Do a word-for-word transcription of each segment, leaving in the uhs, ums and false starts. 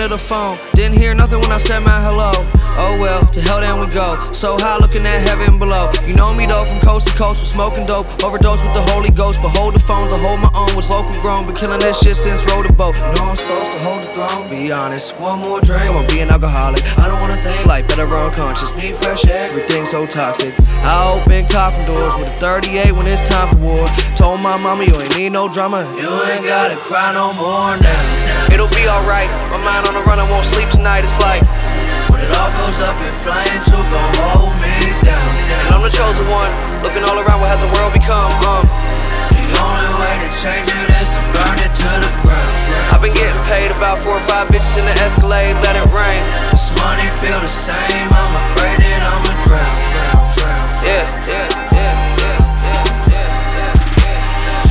to the phone. Didn't hear nothing when I said my hello. Oh well, to hell then we go. So high looking at heaven below. You know me though, from coast to coast, with smoking dope. Overdose with the Holy Ghost, but hold the phones, I hold my own. Was local grown, been killing this shit since rode a boat. You know I'm supposed to hold the throne. Be honest, one more drink, I won't be an alcoholic. I don't wanna think like better unconscious. Need fresh air, everything's so toxic. I open coffin doors with a thirty-eight when it's time for war. Told my mama you ain't need no drama. You ain't gotta cry no more now. It'll be alright, my mind on the run, I won't sleep tonight. It's like when it all goes up in flames, who gon' hold me down? And I'm the chosen one, looking all around, what has the world become? Um, the only way to change it is to burn it to the ground. I've been getting paid about four or five bitches in the Escalade, let it rain. This money feel the same, I'm afraid that I'ma drown. Yeah, yeah, yeah, yeah, yeah, yeah, yeah.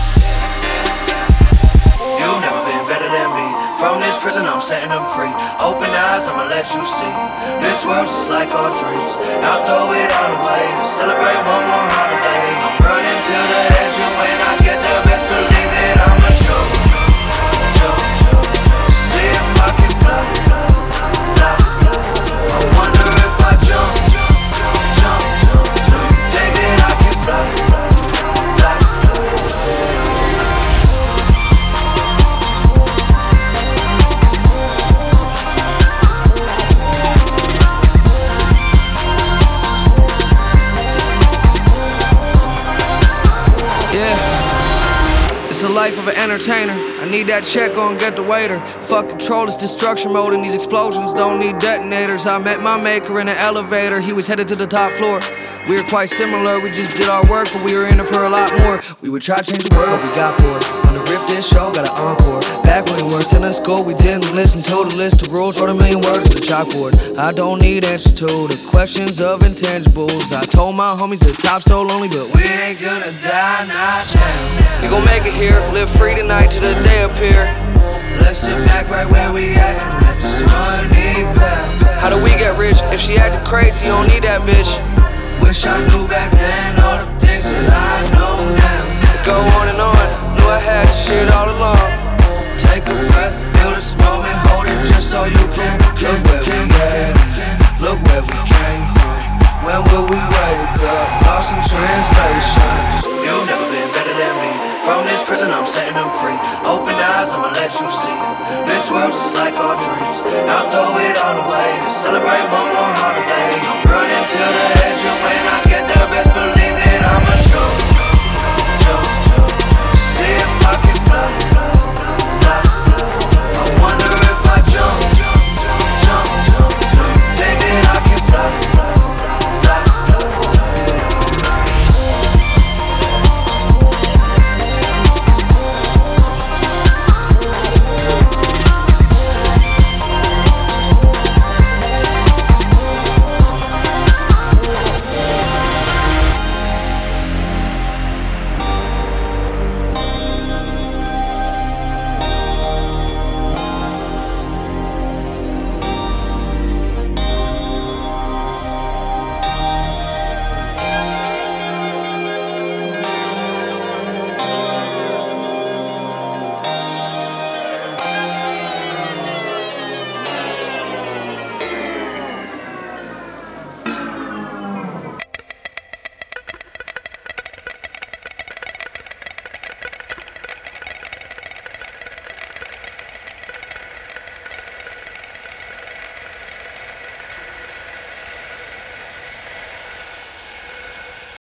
You've never been better than me. From this prison, I'm setting them free. Open eyes, I'ma let you see. This world's just like our dreams. I'll throw it all away to celebrate one more holiday. I'm running to the edge, and when I get there, best believe that I'ma jump, jump, to see if I can fly, fly. I wonder if I jump, jump, do you think that I can fly, fly? It's the life of an entertainer. I need that check, gon' get the waiter. Fuck control, it's destruction mode, and these explosions don't need detonators. I met my maker in an elevator, he was headed to the top floor. We were quite similar, we just did our work, but we were in it for a lot more. We would try to change the world, we got bored. On the riff this show, got an encore. Back when we were still in school, we didn't listen to the list of rules. Wrote a million words on the chalkboard. I don't need answers to the questions of intangibles. I told my homies the top so lonely, but we ain't gonna die, not now. We gon' make it here, live free tonight till the day appear. Let's sit back right where we at and let this money back. How do we get rich? If she acted crazy, you don't need that bitch. Wish I knew back then all the things that I know now. Go on and on, knew I had this shit all along. Take a breath, feel this moment, hold it just so you can look where we at, look where we came from. When will we wake up? Lost in translation. You've never been better than me. From this prison, I'm setting them free. Open eyes, I'ma let you see. This world's just like our dreams. I'll throw it all away to celebrate one more holiday. I'm running to the edge, and when I